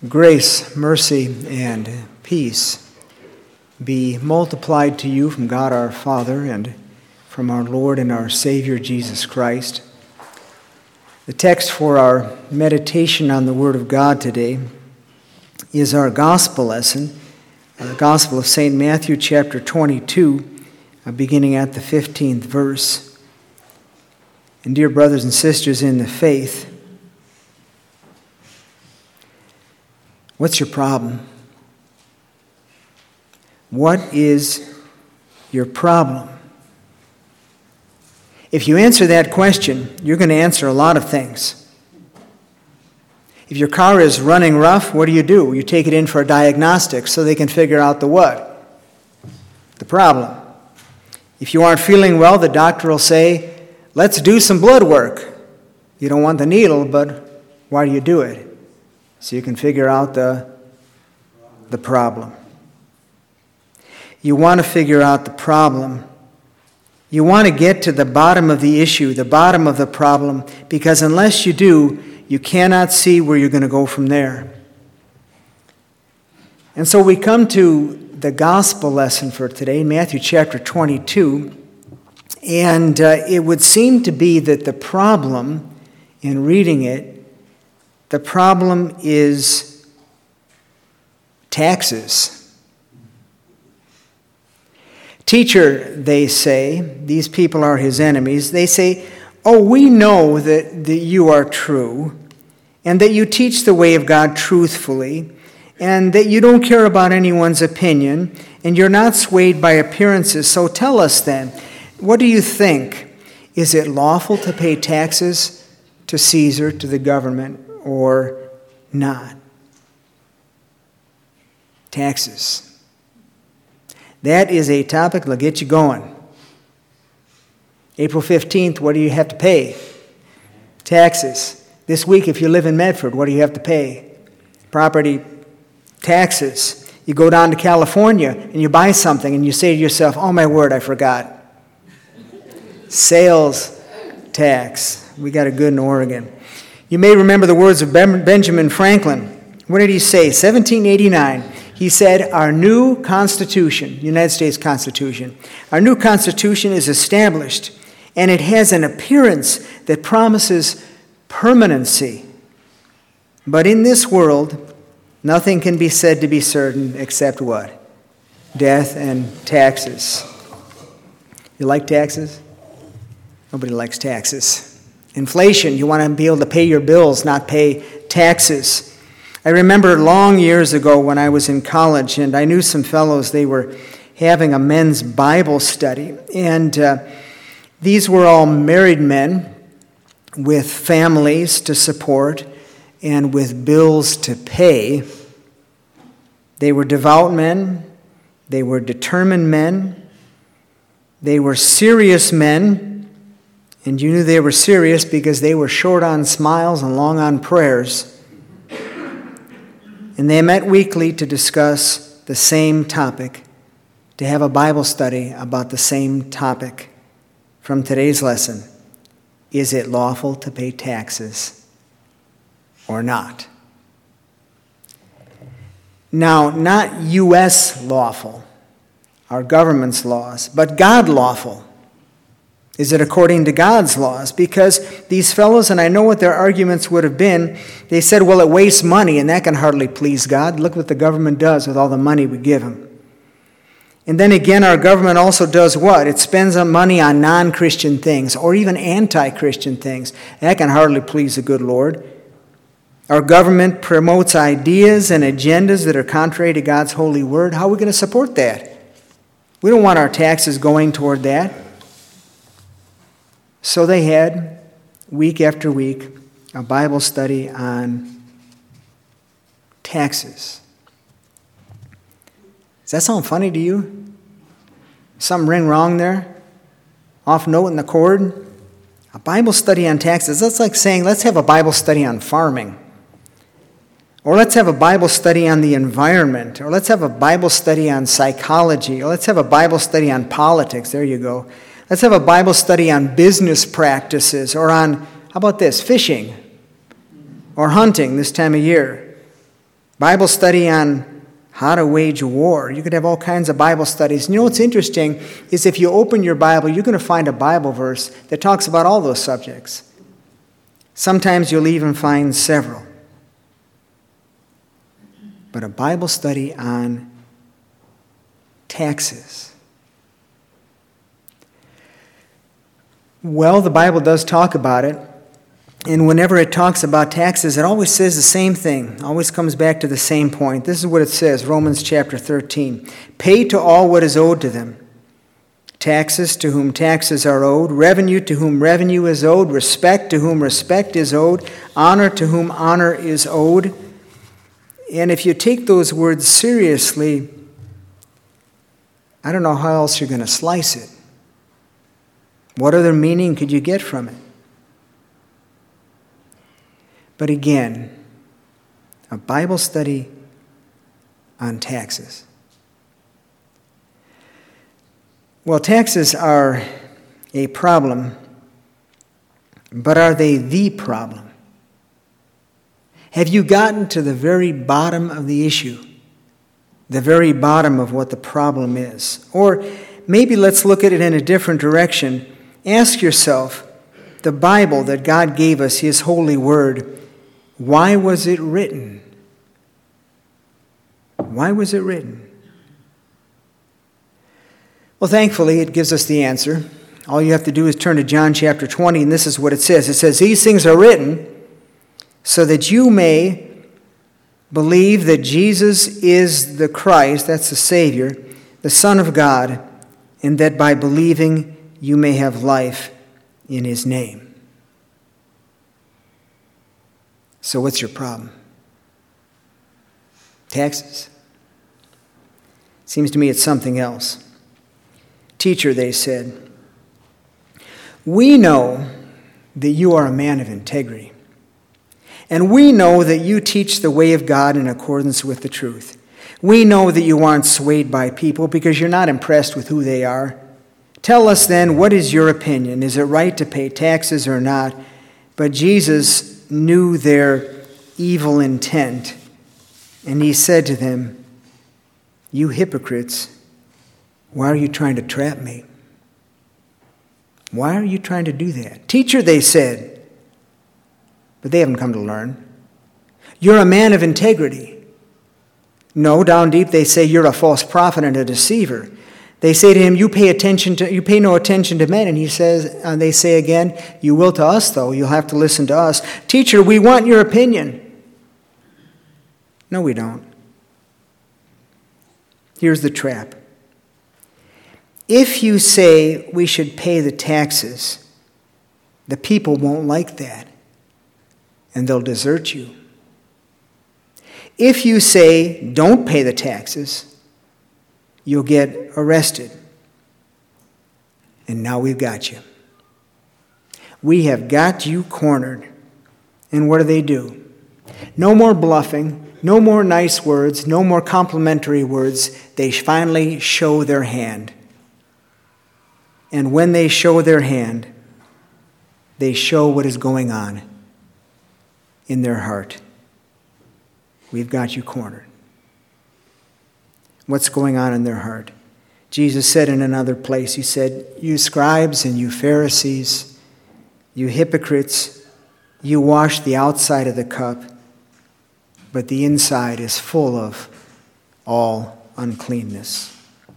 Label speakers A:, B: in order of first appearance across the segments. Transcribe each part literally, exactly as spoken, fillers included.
A: Grace, mercy, and peace be multiplied to you from God our Father and from our Lord and our Savior Jesus Christ. The text for our meditation on the Word of God today is our gospel lesson, the Gospel of Saint Matthew, chapter twenty-two, beginning at the fifteenth verse. And dear brothers and sisters in the faith, what's your problem? What is your problem? If you answer that question, you're going to answer a lot of things. If your car is running rough, what do you do? You take it in for a diagnostic so they can figure out the what? The problem. If you aren't feeling well, the doctor will say, let's do some blood work. You don't want the needle, but why do you do it? So you can figure out the, the problem. You want to figure out the problem. You want to get to the bottom of the issue, the bottom of the problem, because unless you do, you cannot see where you're going to go from there. And so we come to the gospel lesson for today, Matthew chapter twenty-two, and uh, it would seem to be that the problem in reading it, the problem is taxes. Teacher, they say, these people are his enemies, they say, oh, we know that, that you are true, and that you teach the way of God truthfully, and that you don't care about anyone's opinion, and you're not swayed by appearances. So tell us then, what do you think? Is it lawful to pay taxes to Caesar, to the government, or not? Taxes. That is a topic that'll get you going. April fifteenth, what do you have to pay? Taxes. This week, if you live in Medford, what do you have to pay? Property taxes. You go down to California and you buy something and you say to yourself, oh my word, I forgot. Sales tax. We got it good in Oregon. You may remember the words of Benjamin Franklin. What did he say? seventeen eighty-nine. He said, our new Constitution, United States Constitution, our new Constitution is established, and it has an appearance that promises permanency. But in this world, nothing can be said to be certain except what? Death and taxes. You like taxes? Nobody likes taxes. Inflation, you want to be able to pay your bills, not pay taxes. I remember long years ago when I was in college, and I knew some fellows, they were having a men's Bible study. And uh, these were all married men with families to support and with bills to pay. They were devout men. They were determined men. They were serious men. And you knew they were serious because they were short on smiles and long on prayers. And they met weekly to discuss the same topic, to have a Bible study about the same topic. From today's lesson, is it lawful to pay taxes or not? Now, not U S lawful, our government's laws, but God lawful. Is it according to God's laws? Because these fellows, and I know what their arguments would have been, they said, well, it wastes money, and that can hardly please God. Look what the government does with all the money we give them. And then again, our government also does what? It spends money on non-Christian things, or even anti-Christian things. That can hardly please the good Lord. Our government promotes ideas and agendas that are contrary to God's holy word. How are we going to support that? We don't want our taxes going toward that. So they had, week after week, a Bible study on taxes. Does that sound funny to you? Something ring wrong there? Off note in the chord? A Bible study on taxes. That's like saying, let's have a Bible study on farming. Or let's have a Bible study on the environment. Or let's have a Bible study on psychology. Or let's have a Bible study on politics. There you go. Let's have a Bible study on business practices, or on, how about this, fishing or hunting this time of year. Bible study on how to wage war. You could have all kinds of Bible studies. And you know what's interesting is if you open your Bible, you're going to find a Bible verse that talks about all those subjects. Sometimes you'll even find several. But a Bible study on taxes. Well, the Bible does talk about it. And whenever it talks about taxes, it always says the same thing. Always comes back to the same point. This is what it says, Romans chapter thirteen. Pay to all what is owed to them. Taxes to whom taxes are owed, revenue to whom revenue is owed, respect to whom respect is owed, honor to whom honor is owed. And if you take those words seriously, I don't know how else you're going to slice it. What other meaning could you get from it? But again, a Bible study on taxes. Well, taxes are a problem, but are they the problem? Have you gotten to the very bottom of the issue? The very bottom of what the problem is? Or maybe let's look at it in a different direction. Ask yourself, the Bible that God gave us, His holy word, why was it written? Why was it written? Well, thankfully, it gives us the answer. All you have to do is turn to John chapter twenty, and this is what it says. It says, these things are written so that you may believe that Jesus is the Christ, that's the Savior, the Son of God, and that by believing you may have life in His name. So what's your problem? Taxes? Seems to me it's something else. Teacher, they said, we know that you are a man of integrity, and we know that you teach the way of God in accordance with the truth. We know that you aren't swayed by people because you're not impressed with who they are. Tell us then, what is your opinion? Is it right to pay taxes or not? But Jesus knew their evil intent, and He said to them, you hypocrites, why are you trying to trap me? Why are you trying to do that? Teacher, they said, but they haven't come to learn. You're a man of integrity. No, down deep they say you're a false prophet and a deceiver. They say to him, you pay attention to, you pay no attention to men. And he says, and they say again, you will to us, though. You'll have to listen to us. Teacher, we want your opinion. No, we don't. Here's the trap. If you say we should pay the taxes, the people won't like that, and they'll desert you. If you say don't pay the taxes, you'll get arrested. And now we've got you. We have got you cornered. And what do they do? No more bluffing, no more nice words, no more complimentary words. They finally show their hand. And when they show their hand, they show what is going on in their heart. We've got you cornered. What's going on in their heart? Jesus said in another place, He said, you scribes and you Pharisees, you hypocrites, you wash the outside of the cup, but the inside is full of all uncleanness.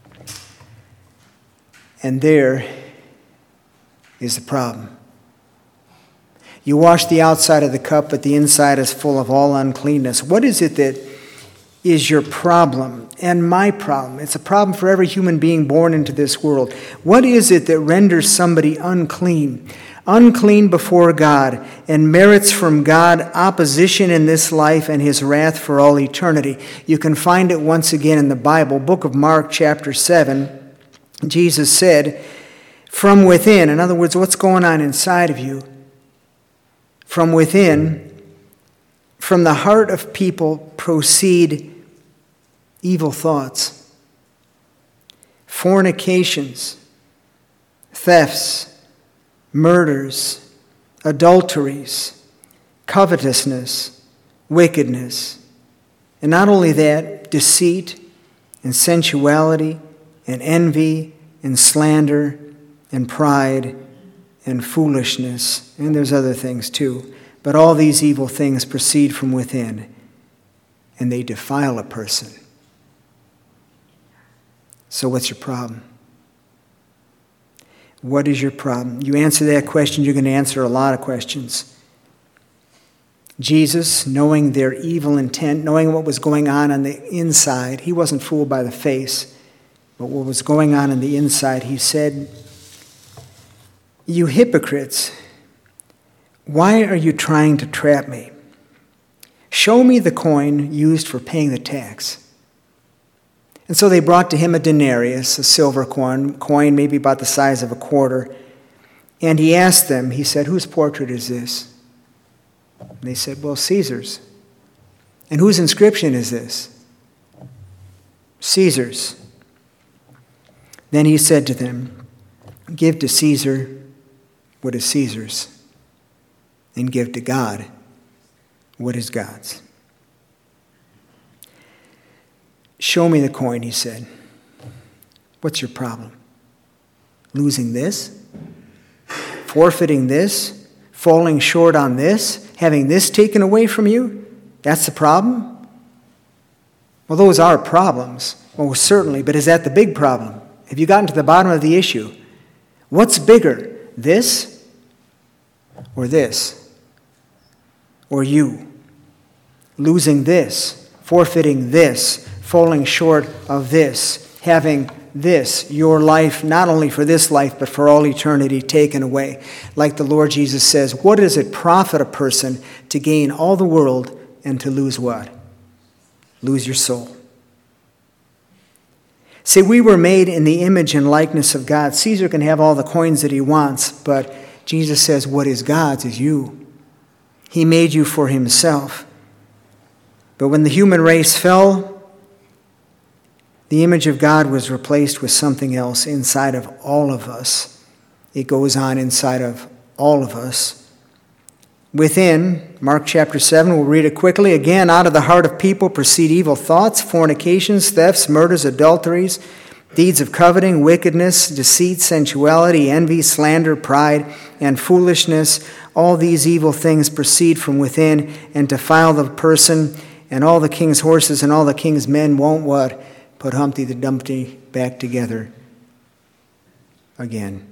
A: And there is the problem. You wash the outside of the cup, but the inside is full of all uncleanness. What is it that is your problem and my problem? It's a problem for every human being born into this world. What is it that renders somebody unclean? Unclean before God and merits from God opposition in this life and His wrath for all eternity. You can find it once again in the Bible, book of Mark, chapter seven. Jesus said, from within, in other words, what's going on inside of you? From within, from the heart of people proceed evil thoughts, fornications, thefts, murders, adulteries, covetousness, wickedness, And not only that, deceit and sensuality and envy and slander and pride and foolishness. And there's other things too. But all these evil things proceed from within, and they defile a person. So what's your problem? What is your problem? You answer that question, you're going to answer a lot of questions. Jesus, knowing their evil intent, knowing what was going on on the inside, he wasn't fooled by the face, but what was going on on the inside, he said, "You hypocrites, why are you trying to trap me? Show me the coin used for paying the tax." And so they brought to him a denarius, a silver coin, coin maybe about the size of a quarter. And he asked them, he said, "Whose portrait is this?" And they said, "Well, Caesar's." "And whose inscription is this?" "Caesar's." Then he said to them, "Give to Caesar what is Caesar's, and give to God what is God's." "Show me the coin," he said. "What's your problem? Losing this? Forfeiting this? Falling short on this? Having this taken away from you? That's the problem?" Well, those are problems. Well, certainly, but is that the big problem? Have you gotten to the bottom of the issue? What's bigger, this or this? Or you? Losing this, forfeiting this, falling short of this, having this, your life, not only for this life, but for all eternity, taken away. Like the Lord Jesus says, what does it profit a person to gain all the world and to lose what? Lose your soul. See, we were made in the image and likeness of God. Caesar can have all the coins that he wants, but Jesus says what is God's is you. He made you for himself. But when the human race fell, the image of God was replaced with something else inside of all of us. It goes on inside of all of us. Within, Mark chapter seven, we'll read it quickly. "Again, out of the heart of people proceed evil thoughts, fornications, thefts, murders, adulteries, deeds of coveting, wickedness, deceit, sensuality, envy, slander, pride, and foolishness. All these evil things proceed from within and defile the person, and all the king's horses and all the king's men won't" what? "Put Humpty the Dumpty back together again."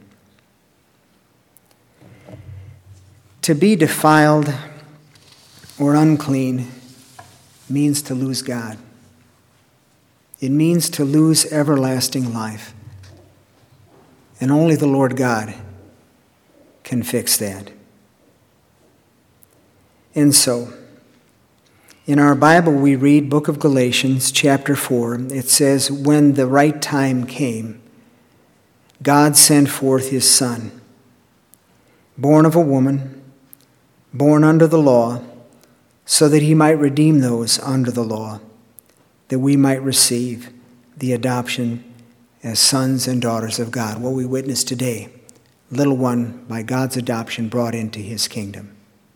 A: To be defiled or unclean means to lose God. It means to lose everlasting life. And only the Lord God can fix that. And so, in our Bible, we read book of Galatians, chapter four. It says, "When the right time came, God sent forth his Son, born of a woman, born under the law, so that he might redeem those under the law, that we might receive the adoption as sons and daughters of God." What we witness today, little one by God's adoption brought into his kingdom.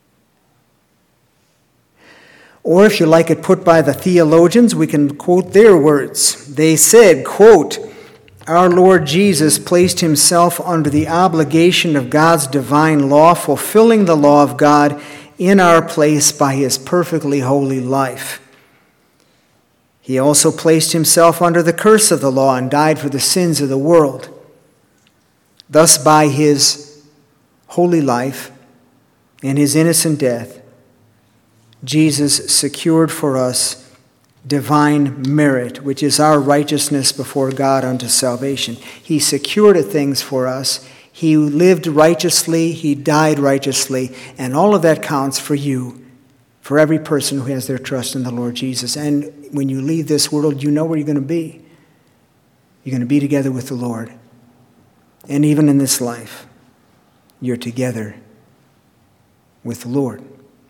A: Or if you like it put by the theologians, we can quote their words. They said, quote, "Our Lord Jesus placed himself under the obligation of God's divine law, fulfilling the law of God in our place by his perfectly holy life. He also placed himself under the curse of the law and died for the sins of the world. Thus, by his holy life and his innocent death, Jesus secured for us divine merit, which is our righteousness before God unto salvation. He secured things for us. He lived righteously. He died righteously. And all of that counts for you, for every person who has their trust in the Lord Jesus. And when you leave this world, you know where you're going to be. You're going to be together with the Lord. And even in this life, you're together with the Lord.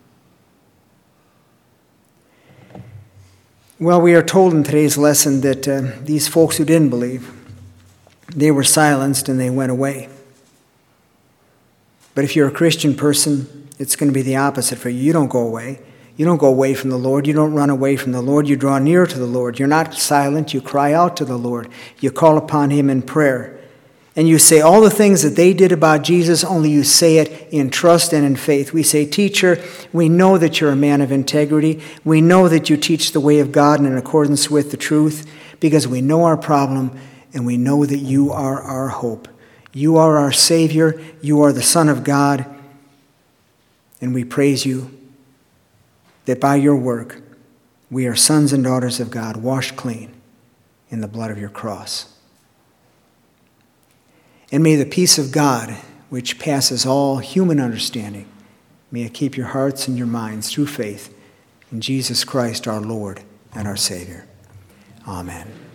A: Well, we are told in today's lesson that uh, these folks who didn't believe, they were silenced and they went away. But if you're a Christian person, it's going to be the opposite for you. You don't go away. You don't go away from the Lord. You don't run away from the Lord. You draw near to the Lord. You're not silent. You cry out to the Lord. You call upon him in prayer. And you say all the things that they did about Jesus, only you say it in trust and in faith. We say, Teacher, we know that you're a man of integrity. We know that you teach the way of God in accordance with the truth, because we know our problem and we know that you are our hope. You are our Savior. You are the Son of God. And we praise you that by your work, we are sons and daughters of God, washed clean in the blood of your cross. And may the peace of God, which passes all human understanding, may it keep your hearts and your minds through faith in Jesus Christ our Lord and our Savior. Amen.